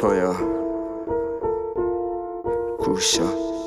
پایا گوشا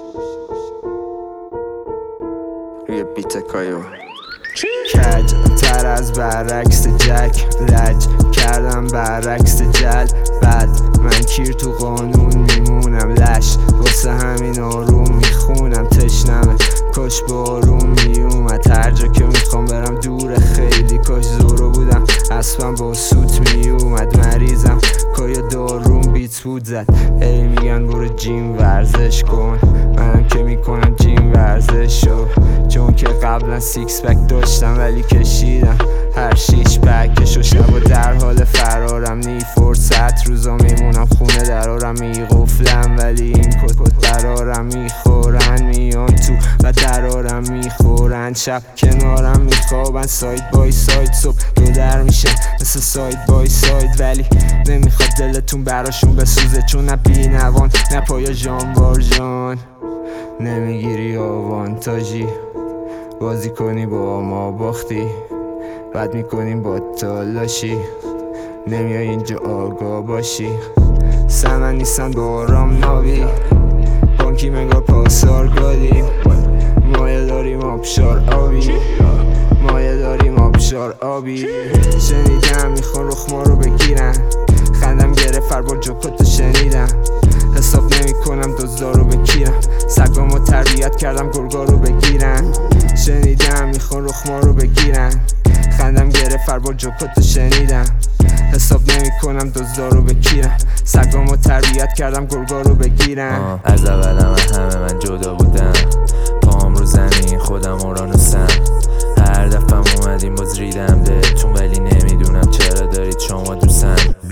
روی بیت کایو کج تر از برعکس جک لج کردم برعکس جل بعد من کیر تو قانون میمونم لش واسه همین آروم میخونم تشنمه کاش با آروم میومد هر جا که میخوام برم دور خیلی کاش زورو بودم اسبم با سوت میومد مریضم کایا داروم بیت بود زد هی میگن برو جیم ورزش کن منم که میکنم جیم ورزشو چون که قبلا سیکس پک داشتم ولی کشیدم هر شیش پکشو شبا در حال فرارم نی فرصت روزا میمونم خونه درارم میقفلم ولی این کت قرارم میخورن میان تو و درارم میخورن شب کنارم میخوابن ساید بای ساید صبح دو در میشه مثل ساید بای ساید ولی نمیخواد دلتون براشون بسوزه چون نه بی نوان نه پایا جانوار جان نمیگیری آوانتاژی بازی کنی با ما باختی بعد میکنیم با تالاشی نمیای اینجا آگاه باشی سمن نیستن با آرام نابی بانکی منگار پاسار گادیم مایه داریم آبشار آبی مایه داریم آبشار آبی شنیدم میخوان رخ ما رو بگیرن خندم گرفت هر بار جوکاتو شنیدم حساب نمی کنم دزدا رو بگیرم سگامو تربیت کردم گرگا رو بگیرن شنیدم میخوان رخ ما رو بگیرن خندم گرفت هر بار جوکاتو شنیدم حساب نمی کنم دزدا رو بگیرم سگامو تربیت کردم گرگا رو بگیرن از اولم همه من جدا بودم پام رو زمین خودم اورانوسم هر دفعه اومدیم باز ریدم بهتون ولی نمیدونم چرا دارید شما دوستم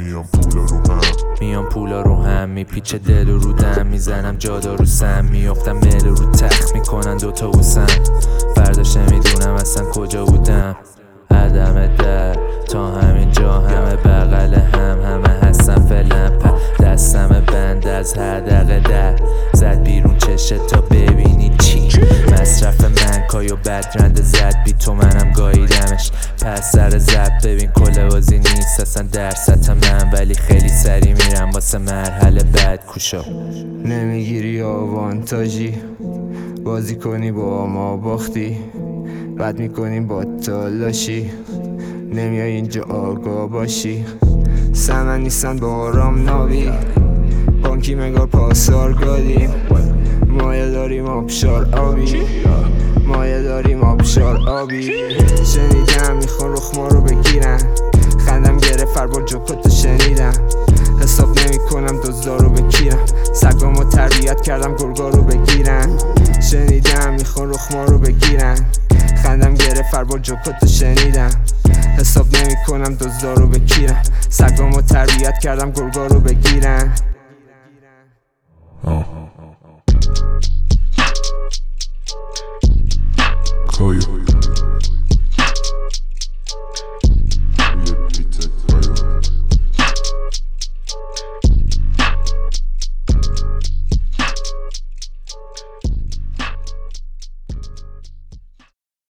میام پولا رو هم میپیچه دل و رو دم میزنم جادا رو سم میافتم مل رو تخت میکنن دوتا بوسم فرداش نمیدونم اصلا کجا بودم عدم در تا همین جا همه بغل همه هستن فعلا دستم بند از هر دقیقه در زد بیرون چشه تا ببینی چی مصرف من کایو بدرنده زد بی تو منم گاییدمش پس سر زد ببین کل بازی نیست اصلا در سطح من ولی خیلی سری میرم واسه مرحله بعد کوشا نمیگیری آوانتاژی بازی کنی با ما باختی بعد میکنیم با تالاشی نمیای اینجا آگاه باشی سمن نیستن با آرام نابی بانکی منگار پاسار گادیم مایه داریم آبشار آبی مایه داریم آبشار آبی شنیدم میخوان رخ ما رو بگیرن خندم گرفت هر بار جوکاتو شنیدم حساب نمی کنم دزدا رو بگیرم سگامو تربیت کردم گرگا رو بگیرن شنیدم میخوان رخ ما رو بگیرن خندم گرفت هر بار جوکاتو شنیدم حساب نمی کنم دزدا رو بگیرم سگامو تربیت کردم گرگا رو بگیرن